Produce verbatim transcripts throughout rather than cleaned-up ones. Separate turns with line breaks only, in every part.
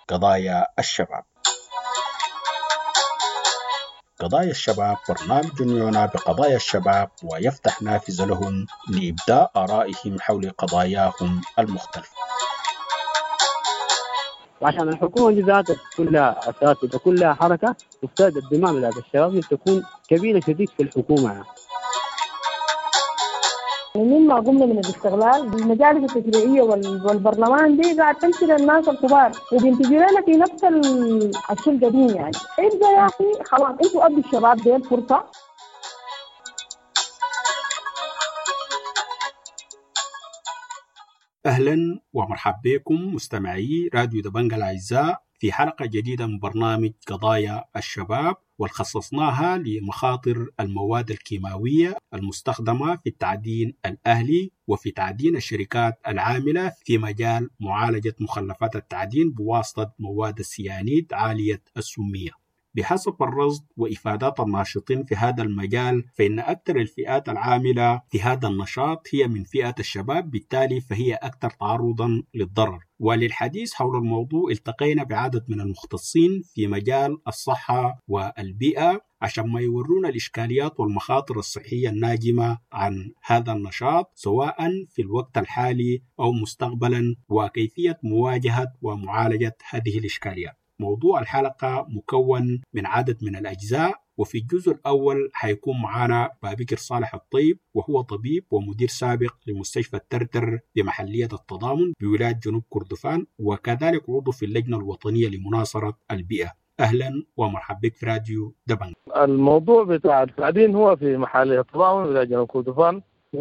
قضايا الشباب. قضايا الشباب برنامج يعنى بقضايا الشباب ويفتح نافذة لهم لإبداء آرائهم حول قضاياهم المختلفة.
وعشان الحكومة دي ذاتها كلها أساس وكلها حركة تفتقد الدماء ذات الشباب تكون كبيرة شديد في الحكومة يعني.
من ما قمنا من الاستغلال بالمجالس التشريعية والبرلمان دي قاعد تمشي للناس الكبار وبينتجوا لنا في نفس الشيء القديم يعني. ابدا يا أخي خلاص انتوا أدوا الشباب دي الفرصة.
أهلا ومرحبا بكم مستمعي راديو دبنجة الأعزاء في حلقة جديدة من برنامج قضايا الشباب، والخصصناها لمخاطر المواد الكيماوية المستخدمة في التعدين الأهلي وفي تعدين الشركات العاملة في مجال معالجة مخلفات التعدين بواسطة مواد السيانيد عالية السمية. بحسب الرصد وإفادات الناشطين في هذا المجال، فإن أكثر الفئات العاملة في هذا النشاط هي من فئة الشباب، بالتالي فهي أكثر تعرضا للضرر. وللحديث حول الموضوع التقينا بعدد من المختصين في مجال الصحة والبيئة عشان ما يورونا الإشكاليات والمخاطر الصحية الناجمة عن هذا النشاط سواء في الوقت الحالي أو مستقبلا، وكيفية مواجهة ومعالجة هذه الإشكاليات. موضوع الحلقة مكون من عدد من الأجزاء، وفي الجزء الأول حيكون معنا بابكر صالح الطيب، وهو طبيب ومدير سابق لمستشفى الترتر بمحلية التضامن بولاية جنوب كردفان، وكذلك عضو في اللجنة الوطنية لمناصرة البيئة. أهلا ومرحبا بك في راديو دبنج.
الموضوع بتاع التعدين هو في محلية التضامن ولاية جنوب كردفان،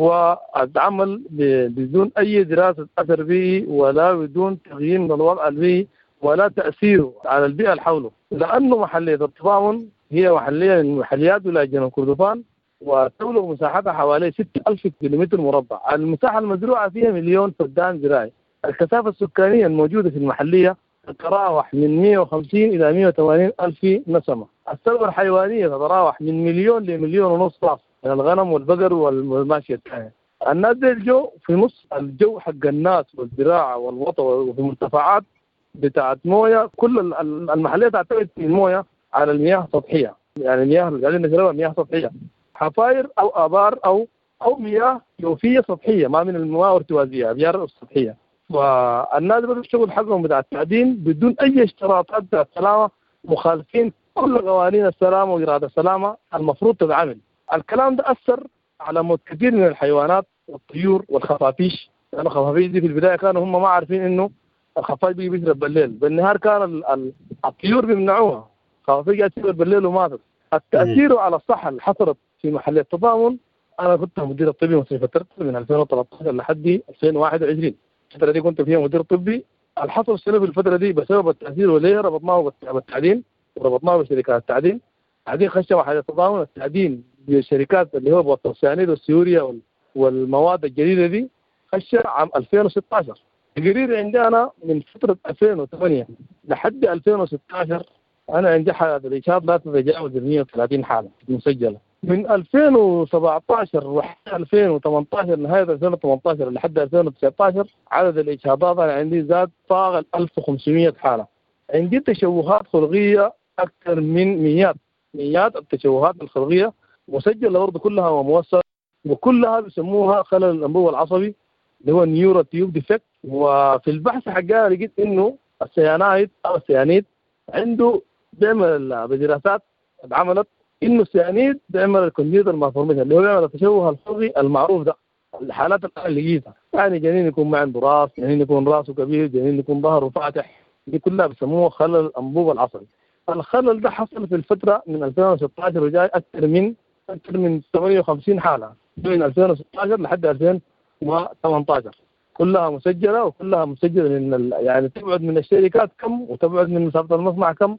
والعمل بدون أي دراسة أثر بيئي ولا بدون تغيير من الوضع البيئي ولا تأثيره على البيئة اللي حوله، لأنه محلية التضامن هي محلية من محليات ولاية جنوب كردفان وتبلغ مساحتها حوالي ستة ألف كيلومتر مربع. المساحة المزروعة فيها مليون فدان زراعي. الكثافة السكانية الموجودة في المحلية تتراوح من مئة وخمسين إلى مئة وثمانين ألف نسمة. الثروة الحيوانية تتراوح من مليون لمليون ونص راس من الغنم والبقر والماشية الثانية. الناس دي الجو في نص الجو حق الناس والزراعة والوطن وفي مرتفعات بتاعت مويه. كل المحلية تعتمد في المويه على المياه السطحية، يعني المياه اللي قاعدين نشربها مياه سطحية، حفاير أو آبار أو أو مياه جوفية سطحية، ما من المياه ارتوازية، مياه سطحية. والناس بدأوا الشغل حقهم بتاع التعدين بدون أي اشتراطات بتاعت السلامة، مخالفين كل قوانين السلامة وإرادات السلامة المفروض تتعمل. الكلام ده أثر على موت كثير من الحيوانات والطيور والخفافيش، لأن يعني الخفافيش دي في البداية كانوا هم ما عارفين إنه الخفاش بيجي بيشرب بالليل، بالنهار كان الطيور بيمنعوها، الخفاش جاي تشرب بالليل وماتت. التأثير على الصحة اللي حصلت في محلية التضامن، أنا كنت مدير الطبي مستشفى الترتر من ألفين وثلاثة عشر لحد ألفين وواحد وعشرين. الفترة دي كنت فيها مدير طبي. الحصل السنة في الفترة دي بسبب التأثير وليه ربطناه بالتعدين وربطناه بشركات التعدين. التعدين خش محلية التضامن، التعدين بالشركات اللي هو بوتوسيانيد والسيوريا والمواد الجديدة دي خش عام ألفين وستة عشر. تقرير عندي أنا من فترة ألفين وثمانية لحد ألفين وستة عشر أنا عندي حالات الإجهاض لا تتجاوز مئة وثلاثين حالة مسجلة. من ألفين وسبعة عشر وحتى ألفين وثمانية عشر نهاية ألفين وثمانية عشر لحد ألفين وتسعة عشر عدد الإجهاضات أنا عندي زاد طاغ ألف وخمسمئة حالة. عندي تشوهات خلقية أكثر من مئات مئات التشوهات الخلقية مسجلة برضه كلها وموثقة، وكلها بيسموها خلل الأنبوبة العصبي اللي هو نيورو تيوب ديفكت. وفي البحث حقها لقيت انه السيانايد او السيانيد عنده بيعمل بدراسات اتعملت انه السيانيد بيعمل الكونجنتال مالفورميشن اللي هو بيعمل التشوه الخلقي المعروف ده. الحالات اللي لقيتها يعني جنين يكون ما عنده راس، جنين يكون راسه كبير، جنين يكون ظهره فاتح، دي كلها بيسموها خلل الانبوبه العصبي. الخلل ده حصل في الفتره من ألفين وستة عشر وجاي اكثر من اكثر من ثمانية وخمسين حاله من ألفين وستة عشر لحد ألفين وثمانية عشر، كلها مسجلة وكلها مسجلة من يعني تبعد من الشركات كم وتبعد من مسافة المصنع كم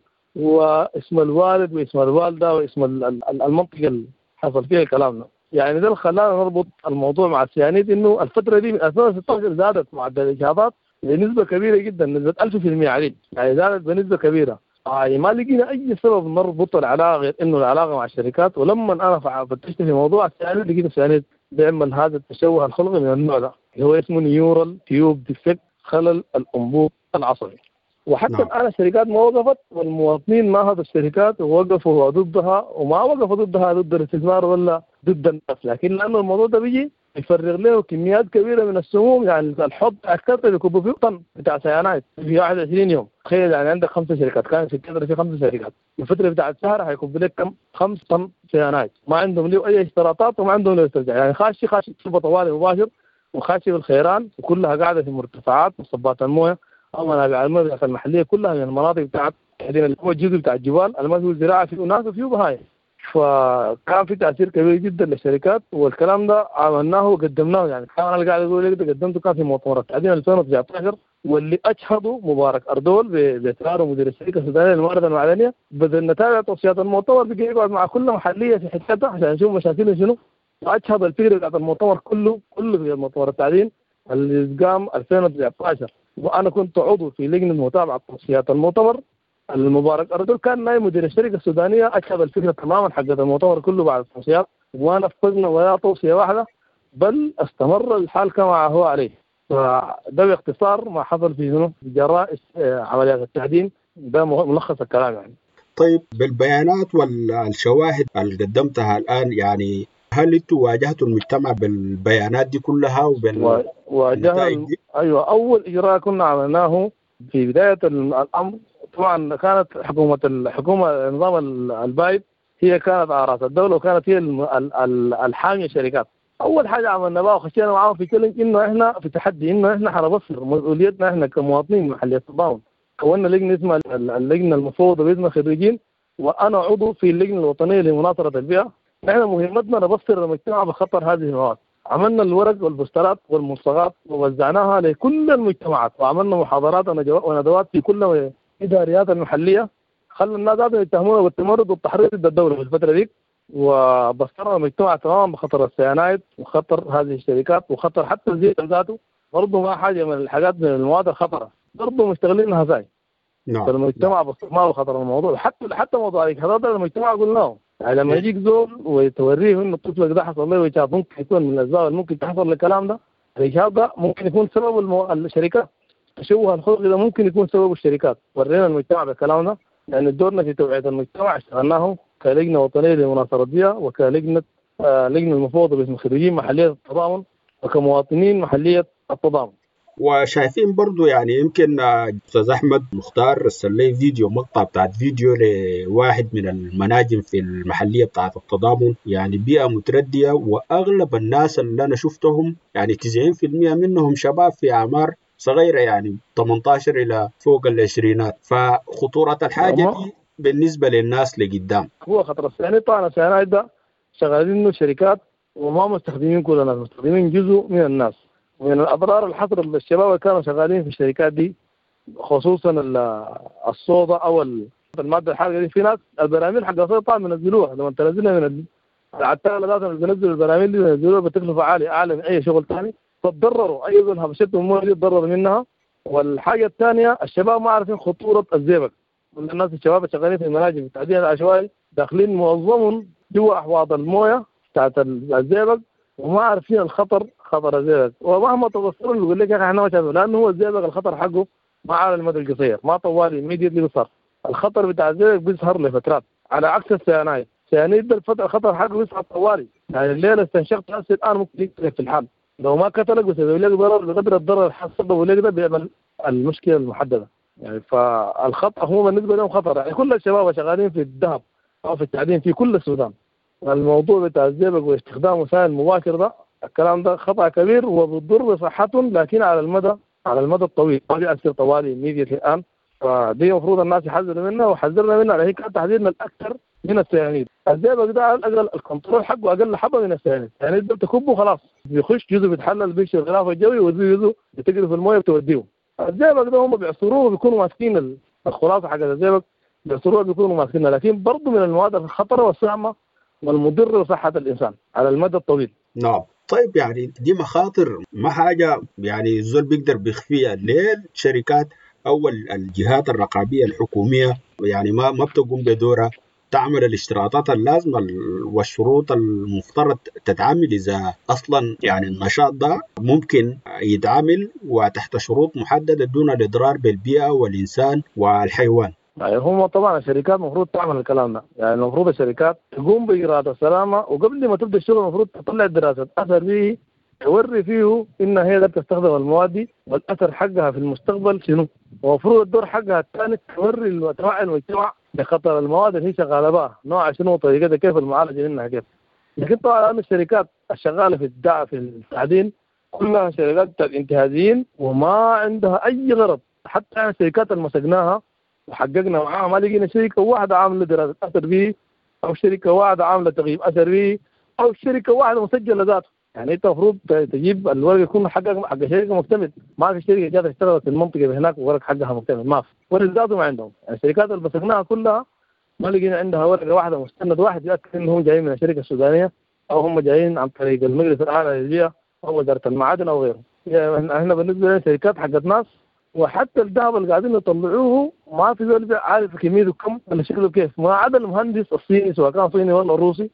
واسم الوالد واسم الوالدة واسم المنطقة اللي حصل فيها الكلام ده. يعني ده اللي خلانا نربط الموضوع مع السيانيد، انه الفترة دي من ألفين وستة عشر زادت معدل الإجهاضات بنسبة كبيرة جدا، نسبة ألف في المئة عليه، يعني زادت بنسبة كبيرة. يعني ما لقينا أي سبب نربط العلاقة غير إنه العلاقة مع الشركات. ولما أنا فتشت في موضوع السيانيد لقيت السيانيد بيعمل هذا التشوه الخلقي من النوع ده اللي هو اسمه نيورال تيوب ديفكت، خلل الأنبوب العصبي. وحتى
نعم.
الآن الشركات ما وقفت، والمواطنين ما هذا الشركات وقفوا ضدها، وما وقفوا ضدها ضد الاستثمار ولا ضد الناس، لكن لأنه الموضوع ده بيجي يفرغ له كميات كبيرة من السموم. يعني الحب أكثر يكبوا فيه طن بتاع سيانات في واحد وعشرين يوم. تخيل يعني عندك خمسة شركات، كان في كذا في خمسة شركات، الفترة بتاعت شهر هيكب لك كم؟ خمس طن سيانات، ما عندهم له أي اشتراطات وما عندهم له استرجاع. يعني خاشي خاشي تشوفه طوالي مباشر، وخاشي بالخيران، وكلها قاعدة في مرتفعات مصبات المويه أو منابع المياه المحلية، كلها من المناطق بتاعت اللي هو الجزء بتاع الجبال اللي ما فيه زراعة، فيه ناس وفيه بهايم. فكان في تأثير كبير جدا للشركات، والكلام ده عملناه وقدمناه. يعني كان انا اللي قاعد اقول لك قدمته كان في مؤتمر التعدين ألفين وتسعة عشر، واللي اشهده مبارك اردول باعتباره مدير الشركه السودانيه للموارد المعدنيه. بدل نتابع توصيات المؤتمر بقى يقعد مع كل محليه في حتتها عشان نشوف مشاكلها شنو، واشهد الفكره بتاعت المؤتمر كله كله في مؤتمر التعدين اللي قام ألفين وتسعة عشر، وانا كنت عضو في لجنه متابعه توصيات المؤتمر. المبارك أردول كان نائب مدير الشركة السودانية، أشهد الفكرة تماما حقت المؤتمر كله بعد التوصيات، وما نفذنا ولا توصية واحدة، بل استمر الحال كما هو عليه. فده باختصار ما حصل في شنو جراء عمليات التعدين، ده ملخص الكلام يعني.
طيب بالبيانات والشواهد اللي قدمتها الآن، يعني هل انتوا واجهتوا المجتمع بالبيانات دي كلها وبالنتائج دي؟
أيوة، أول إجراء كنا عملناه في بداية الأمر، طبعا كانت حكومة الحكومة نظام البايد هي كانت على رأس الدولة، وكانت هي الحامية الشركات. أول حاجة عملنا بقى وخشينا معاهم في كلمة إنه إحنا في تحدي، إنه إحنا حنبصر مسؤوليتنا إحنا كمواطنين محلية التضامن. كونا لجنة اسمها اللجنة المفوضة باسم خريجين، وأنا عضو في اللجنة الوطنية لمناصرة البيئة. إحنا مهمتنا نبصر المجتمع بخطر هذه المواد. عملنا الورق والبوسترات والملصقات ووزعناها لكل المجتمعات، وعملنا محاضرات وندوات في كل إداريات المحلية، خلى الناس هذا يتهمونا بالتمرد والتحريض ضد الدولة في الفترة دي، وبصرنا المجتمع تماما بخطر السيانايد وخطر هذه الشركات وخطر حتى الزيت ذاته، برضه ما حاجة من الحاجات من المواد الخطرة برضه مستغلينها زي.
نعم.
فالمجتمع بصر ما بخطر الموضوع، حتى حتى موضوع هذا المجتمع قلناه. يعني لما يجيك زول وتوريه انه طفلك ده حصل له وشاف، ممكن يكون من الاسباب ممكن تحصل الكلام ده، الاشهاد ده ممكن يكون سبب المو... الشركات. تشوه الخلق ده ممكن يكون سبب الشركات. ورينا المجتمع بالكلام ده، لان دورنا في توعيه المجتمع اشتغلناه كلجنه وطنيه لمناصره البيئه، وكلجنه آه لجنه المفوضه باسم خريجين محليه التضامن، وكمواطنين محليه التضامن.
وشايفين برضو يعني يمكن أستاذ أحمد مختار ارسل لي فيديو، مقطع بتاعت فيديو لواحد من المناجم في المحلية بتاعت التضامن، يعني بيئة متردية، وأغلب الناس اللي أنا شفتهم يعني تسعين بالمئة منهم شباب في أعمار صغيرة، يعني ثمانية عشر إلى فوق العشرينات. فخطورة الحاجة دي بالنسبة للناس لقدام
هو خطر الثاني. طبعا الثاني ده شغالين شركات وما مستخدمين كل الناس، مستخدمين جزء من الناس. من الأضرار اللي حصلت للشباب اللي كانوا شغالين في الشركات دي، خصوصا الصودا أو المادة الحارقة دي، في ناس البراميل حق الصودا طبعا بينزلوها، لما تنزلها من العتالة ذاتها اللي بينزلوا البراميل دي بينزلوها بتكلفة عالية أعلى من أي شغل ثاني، فتضرروا أي ذول هبشتهم المويه دي تضرروا منها. والحاجة الثانية الشباب ما عارفين خطورة الزئبق. الناس الشباب الشغالين في المناجم التعدين العشوائي داخلين معظمهم جوا أحواض المويه بتاعت الزئبق، وما عارفين الخطر خطر الزئبق. ومهما تبصروا يقول لك يا اخي احنا ما شايفين، لانه هو الزئبق الخطر حقه ما على المدى القصير، ما طوالي immediately بيظهر. الخطر بتاع الزئبق بيظهر لفترات، على عكس السيانايد. السيانايد ده الفتره الخطر حقه بيظهر طوالي، يعني الليله استنشقت نفسي الان ممكن يقتلك في الحال، لو ما قتلك بسبب لك ضرر بقدر الضرر الحصل لك ده بيعمل المشكله المحدده. يعني فالخطر هو بالنسبه لهم خطر. يعني كل الشباب شغالين في الذهب او في التعدين في كل السودان، الموضوع بتاع الزئبق واستخدام وسائل مباشر ده الكلام ده خطأ كبير وبتضر صحتهم، لكن على المدى على المدى الطويل ما بيأثر طوالي immediately الآن. فدي المفروض الناس يحذروا منها، وحذرنا منها لأن هي كانت تحذيرنا الأكثر من السيانيد. الزئبق ده على الأقل الكنترول حقه أقل حبة من السيانيد، يعني أنت بتكبه خلاص بيخش جزء بيتحلل بيكسر الغلاف الجوي وجزء بتجري في المويه بتوديه. الزئبق ده هم بيعصروه وبيكونوا ماسكين الخلاصة حق الزئبق، بيعصروها بيكونوا ماسكينها، لكن برضه من المواد الخطرة والسامة والمضر لصحة الإنسان على المدى الطويل.
نعم. طيب يعني دي مخاطر ما حاجة يعني الزول بيقدر بيخفيها ليه الشركات أو الجهات الرقابية الحكومية يعني ما ما بتقوم بدورها تعمل الاشتراطات اللازمة والشروط المفترض تتعامل إذا أصلا يعني النشاط ده ممكن يتعامل وتحت شروط محددة دون الإضرار بالبيئة والإنسان والحيوان.
يعني هم طبعا الشركات المفروض تعمل الكلام ده، يعني المفروض الشركات تقوم بإجراءات السلامة، وقبل ما تبدأ الشغل المفروض تطلع دراسة أثر به توري فيه إن هي ده تستخدم المواد دي والأثر حقها في المستقبل شنو. ومفروض الدور حقها الثاني توري المجتمع المجتمع بخطر المواد اللي هي شغالة بها نوع شنو وطريقتها كيف المعالجة منها كيف. لكن طبعا الشركات الشغالة في الدعم في التعدين كلها شركات انتهازيين وما عندها أي غرض. حتى الشركات اللي مسكناها وحققنا معاها ما لقينا شركة واحدة عاملة دراسة أثر به، أو شركة واحدة عاملة تقييم أثر به، أو شركة واحدة مسجلة ذاته. يعني أنت المفروض تجيب الورق يكون حقك حق شركة مكتمل. ما في شركة جات اشتغلت في المنطقة هناك وورق حقها مكتمل، ما في ورق ذاته ما عندهم. يعني الشركات اللي مسكناها كلها ما لقينا عندها ورقة واحدة مستند واحد يأكد إنهم جايين من الشركة السودانية أو هم جايين عن طريق المجلس الأعلى للبيئة أو وزارة المعادن أو غيره. يعني احنا بالنسبة لنا شركات حقت ناس، وحتى الذهب اللي قاعدين يطلعوه ما في زول عارف كميته كم ولا شكله كيف، ما عدا المهندس الصيني سواء كان صيني ولا روسي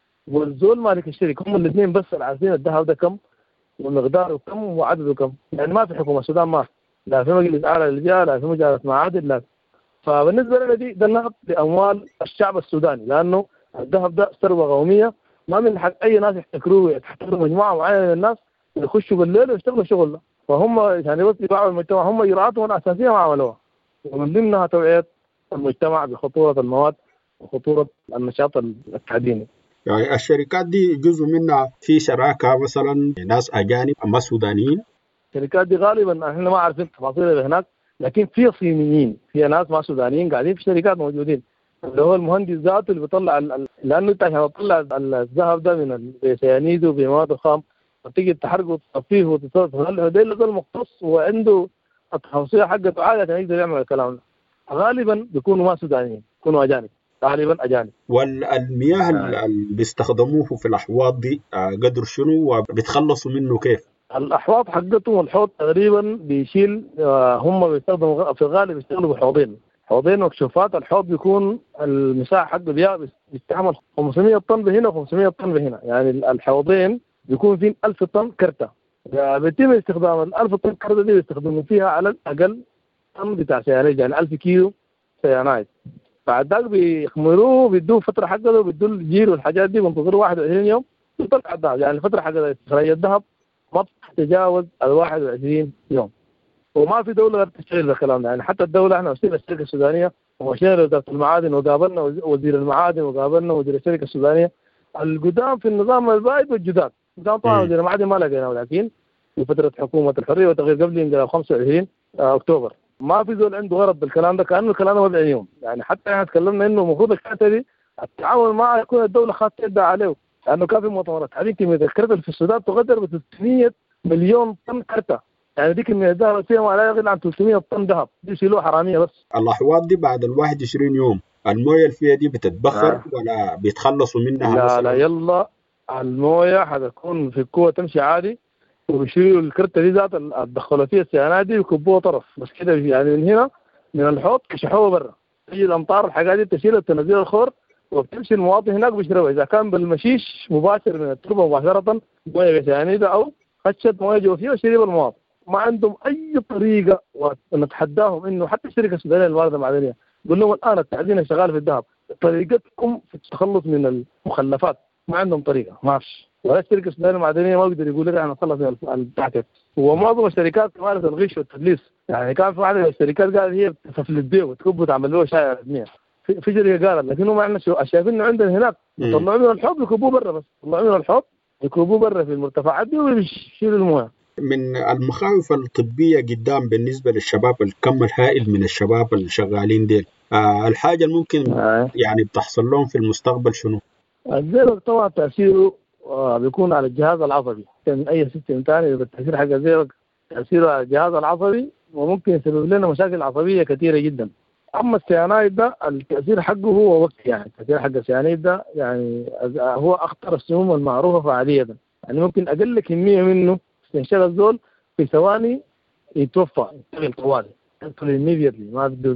والزول مالك الشركة، هم الاثنين بس اللي عارفين الذهب ده كم ومقداره كم وعدده كم. يعني ما في حكومة السودان، ما لا في مجلس أعلى للبيئة لا في وزارة معادن لا. فبالنسبة لنا دي ده نهب لأموال الشعب السوداني، لأنه الذهب ده ثروة قومية ما من حق أي ناس يحتكروه. يحتكروا مجموعة معينة من الناس يخشوا بالليل ويشتغلوا شغل ده، فهم يعني بس يبيعوا المجتمع. هم إجراءاتهم الأساسية ما عملوها، ومن ضمنها توعية المجتمع بخطورة المواد وخطورة النشاط التعديني.
يعني الشركات دي جزء منها في شراكة مثلا ناس أجانب أما سودانيين.
الشركات دي غالبا احنا ما عارفين تفاصيلها هناك، لكن في صينيين، في ناس ما سودانيين قاعدين في شركات موجودين، اللي هو المهندس ذاته اللي بيطلع ال... لأنه انت عشان تطلع الذهب ده من بسيانيده بمواد خام وتيجي تحرقه وتصفيه وتطلعه، ده اللي المختص وعنده التوصية حقته عادة عشان يقدر يعمل الكلام ده. غالبا بيكونوا ما سودانيين، بيكونوا أجانب، غالبا أجانب.
والمياه اللي بيستخدموه في الأحواض دي قدر شنو وبيتخلصوا منه كيف؟
الأحواض حقتهم الحوض تقريبا بيشيل، هم بيستخدموا في الغالب بيشتغلوا بحوضين حوضين مكشوفات. الحوض بيكون المساحة حقه بيها بيستحمل خمسمية طن بهنا وخمسمية طن بهنا، يعني الحوضين بيكون فيه ألف طن كرتة. بيتم استخدام الألف طن كرتة دي بيستخدموا فيها على الأقل طن بتاع سيانيد، يعني ألف كيلو سيانايد. بعد ذلك بيخمروه بيدوه فترة حقته وبيدوه الجير والحاجات دي بينتظروا واحد وعشرين يوم يطلع الذهب. يعني الفترة حقت استخراج الذهب ما بتتجاوز ال واحد وعشرين يوم، وما في دولة تشتغل الكلام ده. يعني حتى الدولة احنا وسيلة الشركة السودانية ومشينا لوزارة المعادن وقابلنا وزير المعادن وقابلنا وزير الشركة السودانية القدام في النظام البائد والجداد. قدام طبعا وزير المعادن ما لقيناه، لكن في فترة حكومة الحرية والتغيير قبل انقلاب خمسة وعشرين أكتوبر ما في زول عنده غرض بالكلام ده، كأنه الكلام ده ما بيعنيهم. يعني حتى احنا تكلمنا انه المفروض الكارتة دي التعاون معها يكون الدولة خاصة تدعى عليه، لأنه كان في مؤتمرات هذه كمية الكرتة في السودان تقدر ب ثلاثمية مليون طن كرتة. يعني دي كمية ذهب فيها ما لا يقل عن ثلاثمية طن ذهب، دي شيلوها حرامية بس.
الأحواض دي بعد ال واحد وعشرين يوم المويه اللي فيها دي بتتبخر آه. ولا بيتخلصوا منها؟
لا
مثلا
لا يلا المويه حتكون في الكوة تمشي عادي، وبيشيلوا الكرتة دي ذات الدخلوا فيها السيانات دي ويكبوها طرف بس كده. يعني من هنا من الحوض كشحوها برا، تيجي الأمطار الحاجات دي تشيلها تنزل الخور وبتمشي المواطن هناك بيشربها. إذا كان بالمشيش مباشر من التربة مباشرة مويه سيانيدة أو خشت مويه جوفية وشرب المواطن، ما عندهم أي طريقة. ونتحداهم إنه حتى الشركة السودانية للموارد المعدنية قول لهم الآن التعدين شغال في الذهب، طريقتكم في التخلص من المخلفات ما عندهم طريقة، ما فيش. ولا الشركة السودانية المعدنية ما يقدر يقول لك احنا نخلص من التعكس. ومعظم الشركات تمارس الغش والتدليس. يعني كان في واحدة من الشركات قالت هي بتفلت بيه وتكب وتعمل له شاي على في في شركة قالت، لكن هم احنا شايفين انه عندنا هناك يطلعوا من الحوض يكبوه برا، بس يطلعوا من الحوض يكبوه برا في المرتفعات دي ويشيلوا المويه.
من المخاوف الطبية قدام بالنسبة للشباب الكم الهائل من الشباب الشغالين ديل، آه الحاجة الممكن آه. يعني بتحصل لهم في المستقبل شنو؟
الزئبق طبعا تأثيره آه بيكون على الجهاز العصبي، كان أي سيستم ثاني بالتأثير حق الزئبق تأثيره على الجهاز العصبي وممكن يسبب لنا مشاكل عصبية كثيرة جدا. أما السيانايد ده التأثير حقه هو وقت، يعني التأثير حق السيانايد ده يعني هو أخطر السموم المعروفة فعالية، يعني ممكن أقل كمية منه استنشاق الزول في ثواني يتوفى يشتغل طوالي يدخل immediately ما بده زمن.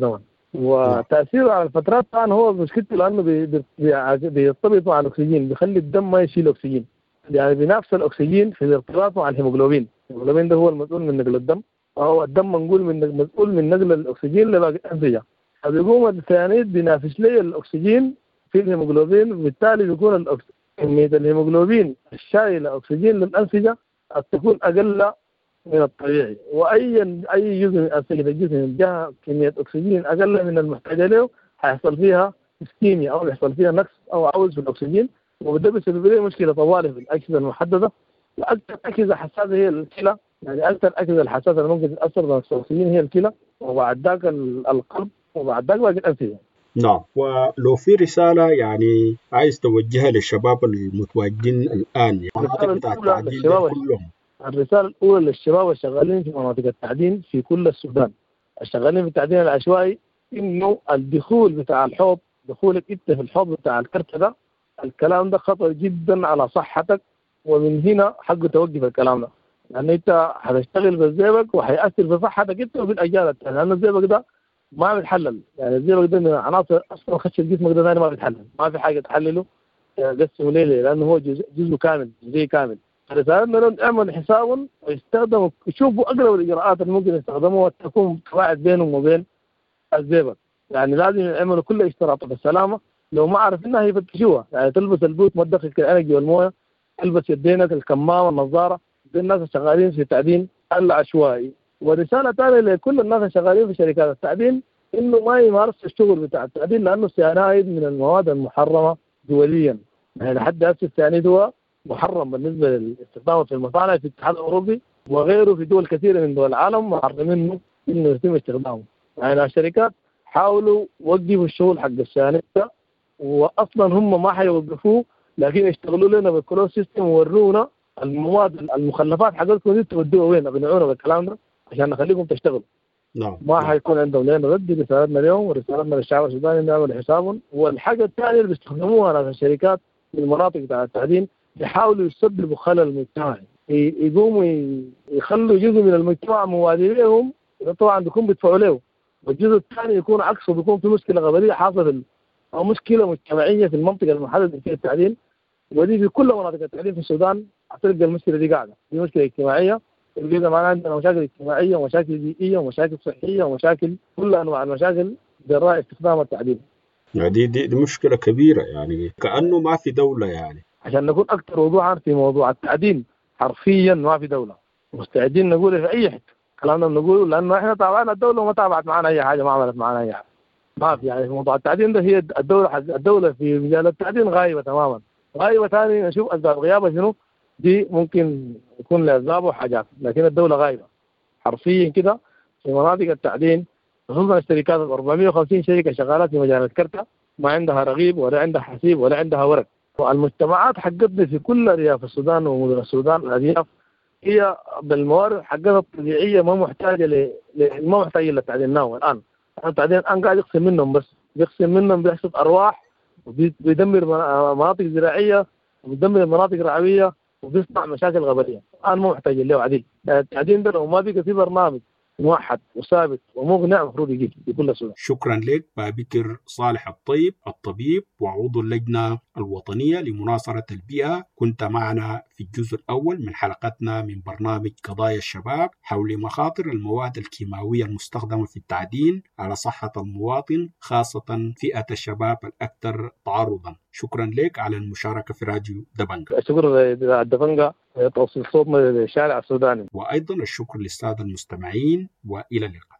وتاثيره على الفترات طبعا هو مشكلته لانه بي- بي- بيرتبط مع الاكسجين، بيخلي الدم ما يشيل اكسجين، يعني بينافس الاكسجين في الارتباط مع الهيموجلوبين. الهيموجلوبين ده هو المسؤول من نقل الدم، وهو الدم منقول من مسؤول من نقل الاكسجين لباقي الانسجه. فبيقوم الثيانيد بينافس لي الاكسجين في الهيموجلوبين، وبالتالي بيكون الأكس- كميه الهيموجلوبين الشايله اكسجين للانسجه قد تكون اقل من الطبيعي. واي اي جزء من انسجه الجسم جاء كميه اكسجين اقل من المحتاجه له هيحصل فيها اسكيميا او يحصل فيها نقص او عوز في الاكسجين، وده بيسبب لي مشكله طوارئ في الاجهزه المحدده. واكثر اجهزه حساسه هي الكلى، يعني اكثر الاجهزه الحساسه اللي ممكن تتاثر بنقص الاكسجين هي الكلى، وبعد ذاك ال- القلب، وبعد ذاك باقي الانسجه.
نعم. ولو في رسالة يعني عايز توجهها للشباب المتواجدين الآن، يعني المناطق
الرساله
بتاع
الاولى
التعدين دي
للشباب
كلهم.
الرساله الاولى للشباب الشغالين في مناطق التعدين في كل السودان، الشغالين في التعدين العشوائي، انه الدخول بتاع الحوض، دخولك انت في الحوض بتاع الكرت ده، الكلام ده خطر جدا على صحتك، ومن هنا حق توقف الكلام ده، لان انت هتشتغل بالزئبق وهيأثر في صحتك انت وفي الاجيال الثانيه، لان الزئبق ده ما بيتحلل، يعني الزئبق ده من عناصر اصلا خش جسمك ده ثاني ما بيتحلل، ما في حاجه تحلله قسمه ليلي، لانه هو جزء, جزء كامل، جزء كامل. رسالتنا لهم اعمل حساب ويستخدموا، يشوفوا اقرب الاجراءات اللي ممكن يستخدموها وتكون قواعد بينهم وبين الزئبق، يعني لازم يعملوا كل اشتراطات السلامه، لو ما عارفينها يفتشوها، يعني تلبس البوت ما تدخل الانرجي والمويه، تلبس يدينك الكمامه النظاره، دي الناس الشغالين في التعدين العشوائي. ورساله ثانيه لكل الناس الشغالين في شركات التعدين، انه ما يمارسوا الشغل بتاع التعدين، لانه السيانايد من المواد المحرمه دوليا، يعني لحد هسه السيانايد هو محرم بالنسبه للاستخدام في المصانع في الاتحاد الاوروبي وغيره، في دول كثيره من دول العالم محرمينه انه يتم استخدامه. يعني الشركات حاولوا وقفوا الشغل حق السيانايد ده، واصلا هم ما حيوقفوه، لكن يشتغلوا لنا بالكلوز سيستم وورونا المواد المخلفات حقتكم دي تودوها وين، اقنعونا بالكلام ده عشان نخليكم تشتغلوا.
نعم.
ما
نعم.
حيكون عندهم لين رد. رسالتنا اليوم ورسالتنا للشعب السوداني انه يعملوا حسابهم. والحاجه الثانيه اللي بيستخدموها ناس الشركات في المناطق بتاع التعدين، يحاولوا يسببوا خلل مجتمعي، يقوموا يخلوا جزء من المجتمع موالي لهم، طبعا بيكون بيدفعوا له، والجزء الثاني يكون عكسه، بيكون في مشكله قبليه حاصله او مشكله مجتمعيه في المنطقه المحدده فيها التعدين. ودي في كل مناطق التعدين في السودان هتلقى المشكله دي قاعده، دي مشكله اجتماعيه، اللي معنا عندنا مشاكل اجتماعيه ومشاكل بيئيه ومشاكل صحيه ومشاكل كل انواع المشاكل جراء استخدام التعدين.
يعني دي, دي دي مشكلة كبيرة، يعني كأنه ما في دولة. يعني
عشان نكون اكثر وضوحا في موضوع التعدين، حرفيا ما في دوله، مستعدين نقول في اي حته كلامنا بنقوله، لانه احنا تابعنا الدوله وما تابعت معنا اي حاجه، ما عملت معنا اي حاجه، ما في. يعني في موضوع التعدين ده هي الدوله الدوله في مجال التعدين غايبه تماما، غايبه. ثاني نشوف اسباب غيابها شنو، دي ممكن يكون لاسباب وحاجات، لكن الدوله غايبه حرفيا كده في مناطق التعدين، خصوصا الشركات أربعمائة وخمسين شركه شغاله في مجال الكرته، ما عندها رقيب ولا عندها حسيب ولا عندها ورق. والمجتمعات حقتنا في كل ارياف السودان ومدن السودان الارياف هي بالموارد حقتها الطبيعيه ما محتاجه ل... ما محتاجه للتعدين ناو الان. التعدين الان قاعد يقسم منهم، بس بيقسم منهم بيحصد ارواح، وبيدمر مناطق زراعيه، وبيدمر مناطق رعويه، وبيصنع مشاكل غبريه. الان ما محتاج له عديل. يعني التعدين ده لو ما بقى في برنامج موحد وثابت ومقنع المفروض يجي في كل السودان.
شكرا لك بابكر صالح الطيب، الطبيب وعضو اللجنة الوطنية لمناصرة البيئة. كنت معنا في الجزء الأول من حلقتنا من برنامج قضايا الشباب حول مخاطر المواد الكيماوية المستخدمة في التعدين على صحة المواطن، خاصة فئة الشباب الأكثر تعرضا. شكرا لك على المشاركة في راديو دبنجة.
شكرا لدبنجة توصيل صوتنا للشارع السوداني.
وأيضا الشكر للسادة المستمعين، وإلى اللقاء.